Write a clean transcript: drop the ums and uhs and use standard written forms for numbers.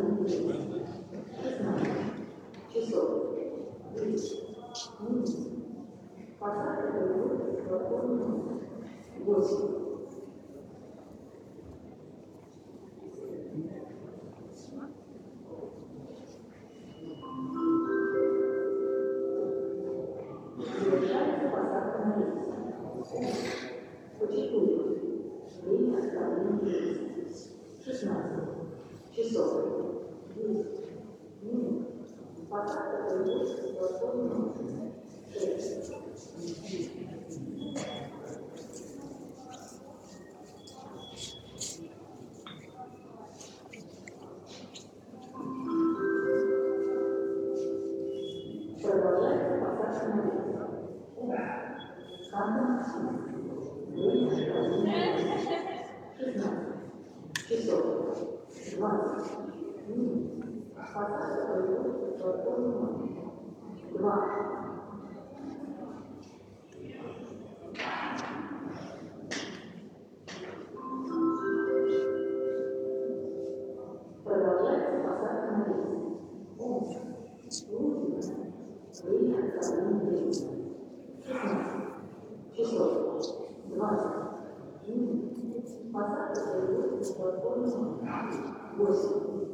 часов. Посадка будет в платформу 8. Завершается посадка на рельсы. Почекуйте. Время отправления рельсов. 16 часов 10 минут. Посадка производится в платформу 6. Продолжается посадка на рельсы. Скандал. Время отправления 16 часов 20 минут. Посадка производится в платформу 2. Продолжается посадка на рельсы. Время отправления рельсов. 16 часов 20 минут. Посадка производится в платформу 8.